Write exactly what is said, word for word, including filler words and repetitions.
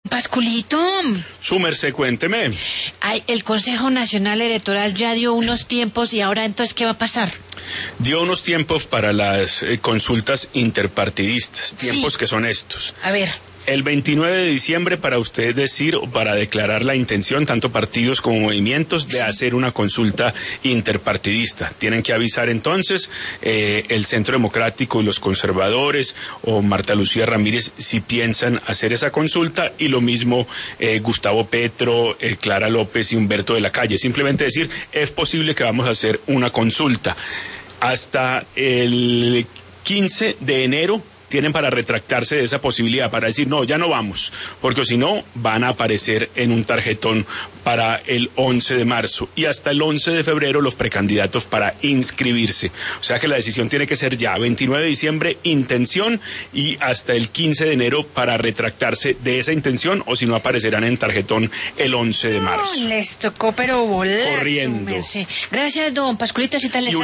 Pasculito. Su merced, cuénteme. Ay, el Consejo Nacional Electoral ya dio unos tiempos y ahora entonces, ¿qué va a pasar? Dio unos tiempos para las eh, consultas interpartidistas, tiempos Sí. que son estos. A ver. El veintinueve de diciembre para usted decir o para declarar la intención, tanto partidos como movimientos, de hacer una consulta interpartidista. Tienen que avisar entonces eh, el Centro Democrático y los conservadores o Marta Lucía Ramírez si piensan hacer esa consulta, y lo mismo eh, Gustavo Petro, eh, Clara López y Humberto de la Calle. Simplemente decir, es posible que vamos a hacer una consulta. Hasta el quince de enero tienen para retractarse de esa posibilidad, para decir, no, ya no vamos, porque si no, van a aparecer en un tarjetón para el once de marzo, y hasta el once de febrero los precandidatos para inscribirse. O sea que la decisión tiene que ser ya, veintinueve de diciembre, intención, y hasta el quince de enero para retractarse de esa intención, o si no, aparecerán en tarjetón el once de marzo. No, les tocó, pero volar. Corriendo. Gracias, don Pasculito, así tal les